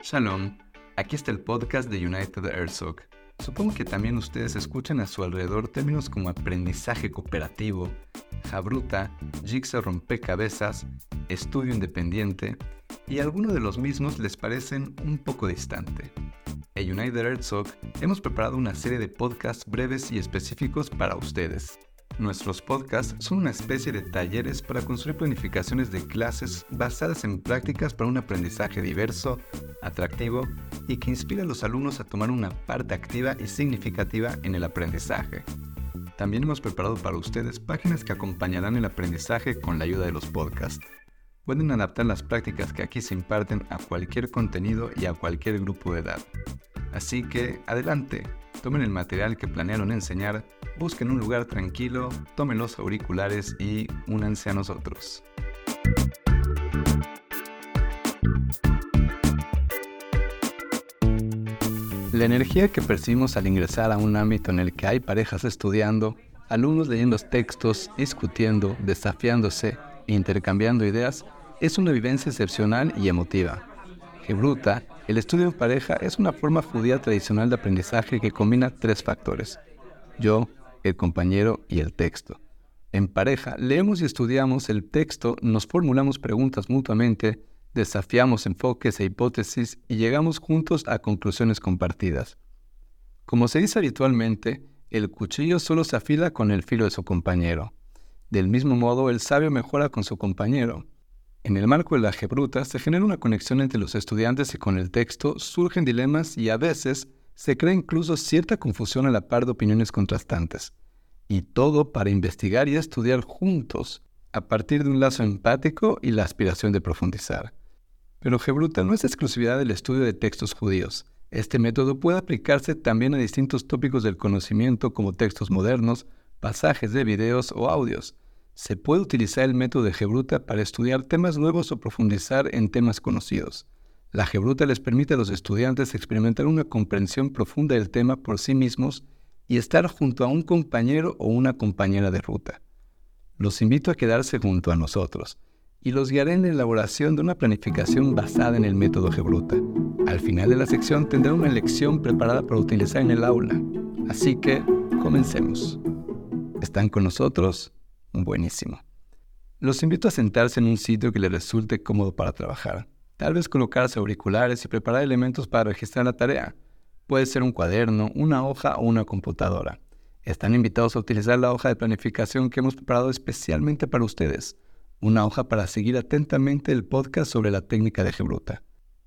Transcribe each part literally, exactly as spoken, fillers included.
Shalom, aquí está el podcast de United Herzog. Supongo que también ustedes escuchan a su alrededor términos como aprendizaje cooperativo, Jabruta, Jigsaw rompecabezas, estudio independiente, y algunos de los mismos les parecen un poco distante. En United Herzog hemos preparado una serie de podcasts breves y específicos para ustedes. Nuestros podcasts son una especie de talleres para construir planificaciones de clases basadas en prácticas para un aprendizaje diverso, atractivo y que inspira a los alumnos a tomar una parte activa y significativa en el aprendizaje. También hemos preparado para ustedes páginas que acompañarán el aprendizaje con la ayuda de los podcasts. Pueden adaptar las prácticas que aquí se imparten a cualquier contenido y a cualquier grupo de edad. Así que, adelante, tomen el material que planearon enseñar, busquen un lugar tranquilo, tomen los auriculares y únanse a nosotros. La energía que percibimos al ingresar a un ámbito en el que hay parejas estudiando, alumnos leyendo textos, discutiendo, desafiándose e intercambiando ideas, es una vivencia excepcional y emotiva. Jabruta, el estudio en pareja, es una forma judía tradicional de aprendizaje que combina tres factores: yo, el compañero y el texto. En pareja, leemos y estudiamos el texto, nos formulamos preguntas mutuamente, desafiamos enfoques e hipótesis y llegamos juntos a conclusiones compartidas. Como se dice habitualmente, el cuchillo solo se afila con el filo de su compañero. Del mismo modo, el sabio mejora con su compañero. En el marco de la Jabruta se genera una conexión entre los estudiantes y con el texto surgen dilemas y a veces se crea incluso cierta confusión a la par de opiniones contrastantes. Y todo para investigar y estudiar juntos, a partir de un lazo empático y la aspiración de profundizar. Pero Jabruta no es exclusividad del estudio de textos judíos. Este método puede aplicarse también a distintos tópicos del conocimiento como textos modernos, pasajes de videos o audios. Se puede utilizar el método de Jabruta para estudiar temas nuevos o profundizar en temas conocidos. La Jabruta les permite a los estudiantes experimentar una comprensión profunda del tema por sí mismos y estar junto a un compañero o una compañera de ruta. Los invito a quedarse junto a nosotros y los guiaré en la elaboración de una planificación basada en el método Jabruta. Al final de la sección tendré una lección preparada para utilizar en el aula. Así que, comencemos. ¿Están con nosotros? Buenísimo. Los invito a sentarse en un sitio que les resulte cómodo para trabajar. Tal vez colocarse auriculares y preparar elementos para registrar la tarea. Puede ser un cuaderno, una hoja o una computadora. Están invitados a utilizar la hoja de planificación que hemos preparado especialmente para ustedes. Una hoja para seguir atentamente el podcast sobre la técnica de Jabruta.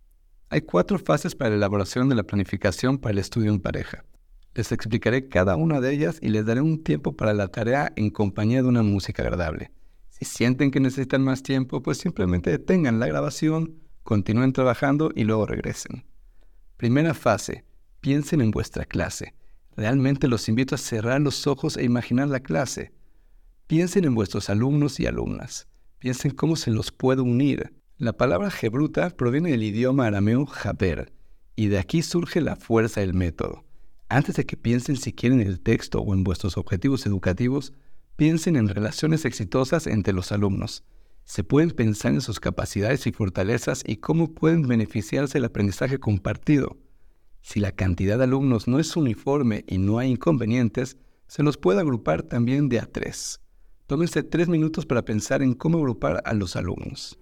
Hay cuatro fases para la elaboración de la planificación para el estudio en pareja. Les explicaré cada una de ellas y les daré un tiempo para la tarea en compañía de una música agradable. Si sienten que necesitan más tiempo, pues simplemente detengan la grabación, continúen trabajando y luego regresen. Primera fase. Piensen en vuestra clase. Realmente los invito a cerrar los ojos e imaginar la clase. Piensen en vuestros alumnos y alumnas. Piensen cómo se los puede unir. La palabra Jabruta proviene del idioma arameo Jaber, y de aquí surge la fuerza del método. Antes de que piensen siquiera en el texto o en vuestros objetivos educativos, piensen en relaciones exitosas entre los alumnos. Se pueden pensar en sus capacidades y fortalezas y cómo pueden beneficiarse del aprendizaje compartido. Si la cantidad de alumnos no es uniforme y no hay inconvenientes, se los puede agrupar también de a tres. Tómense tres minutos para pensar en cómo agrupar a los alumnos.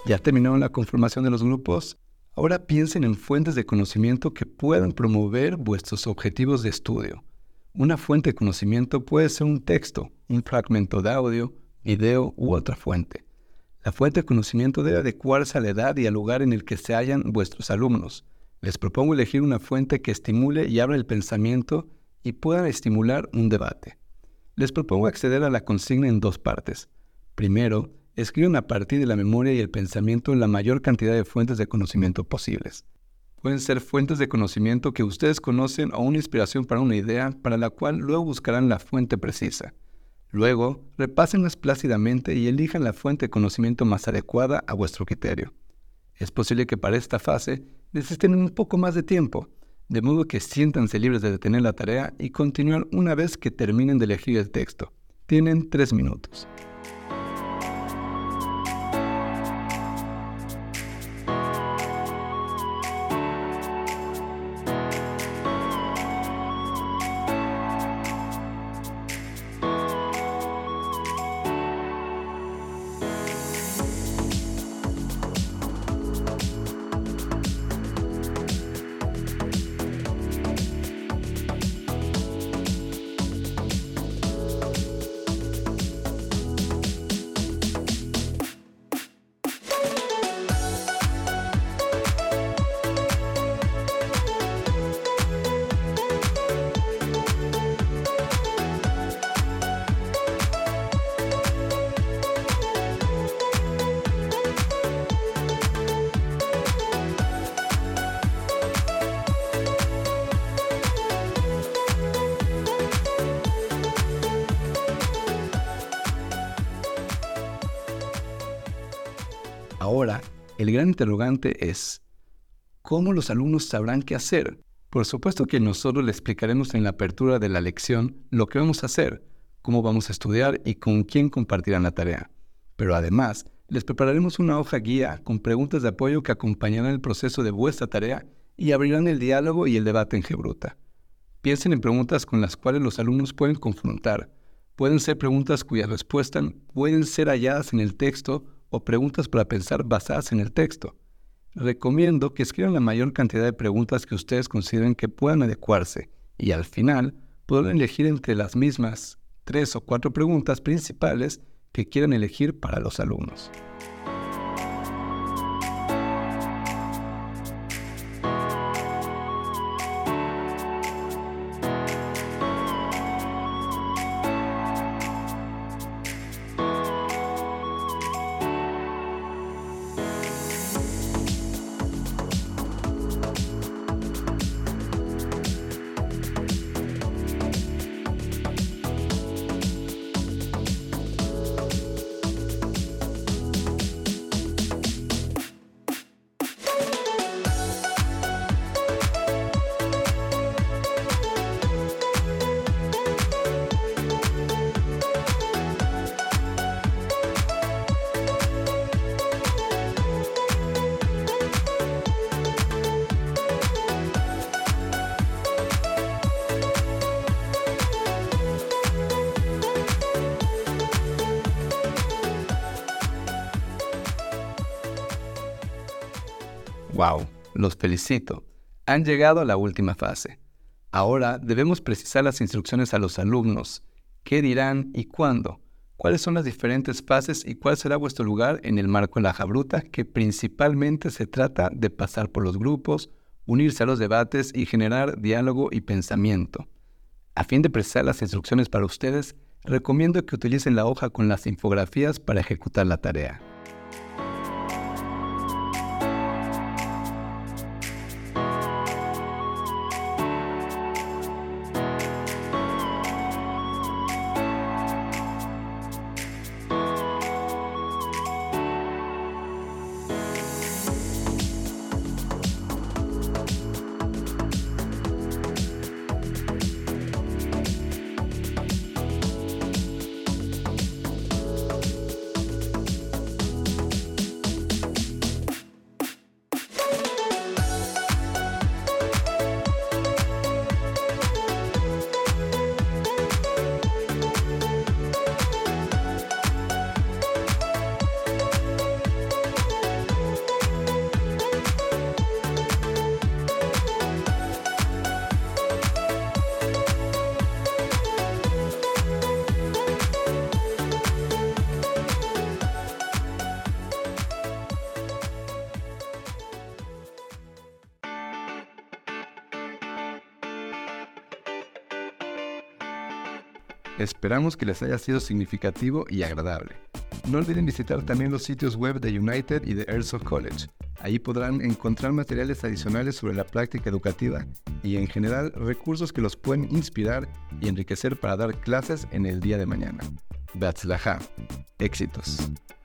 ¿Ya terminaron la conformación de los grupos? Ahora piensen en fuentes de conocimiento que puedan promover vuestros objetivos de estudio. Una fuente de conocimiento puede ser un texto, un fragmento de audio, video u otra fuente. La fuente de conocimiento debe adecuarse a la edad y al lugar en el que se hallan vuestros alumnos. Les propongo elegir una fuente que estimule y abra el pensamiento y pueda estimular un debate. Les propongo acceder a la consigna en dos partes. Primero, escriban a partir de la memoria y el pensamiento la mayor cantidad de fuentes de conocimiento posibles. Pueden ser fuentes de conocimiento que ustedes conocen o una inspiración para una idea para la cual luego buscarán la fuente precisa. Luego, repásenlas plácidamente y elijan la fuente de conocimiento más adecuada a vuestro criterio. Es posible que para esta fase necesiten un poco más de tiempo, de modo que siéntanse libres de detener la tarea y continuar una vez que terminen de elegir el texto. Tienen tres minutos. Ahora, el gran interrogante es, ¿cómo los alumnos sabrán qué hacer? Por supuesto que nosotros les explicaremos en la apertura de la lección lo que vamos a hacer, cómo vamos a estudiar y con quién compartirán la tarea. Pero además, les prepararemos una hoja guía con preguntas de apoyo que acompañarán el proceso de vuestra tarea y abrirán el diálogo y el debate en GeBruta. Piensen en preguntas con las cuales los alumnos pueden confrontar. Pueden ser preguntas cuyas respuestas pueden ser halladas en el texto o preguntas para pensar basadas en el texto. Recomiendo que escriban la mayor cantidad de preguntas que ustedes consideren que puedan adecuarse y al final podrán elegir entre las mismas tres o cuatro preguntas principales que quieran elegir para los alumnos. ¡Wow! Los felicito. Han llegado a la última fase. Ahora debemos precisar las instrucciones a los alumnos. ¿Qué dirán y cuándo? ¿Cuáles son las diferentes fases y cuál será vuestro lugar en el marco de la GeBruta, que principalmente se trata de pasar por los grupos, unirse a los debates y generar diálogo y pensamiento? A fin de precisar las instrucciones para ustedes, recomiendo que utilicen la hoja con las infografías para ejecutar la tarea. Esperamos que les haya sido significativo y agradable. No olviden visitar también los sitios web de United y de Airsoft College. Ahí podrán encontrar materiales adicionales sobre la práctica educativa y en general recursos que los pueden inspirar y enriquecer para dar clases en el día de mañana. Beatzlajá. Éxitos.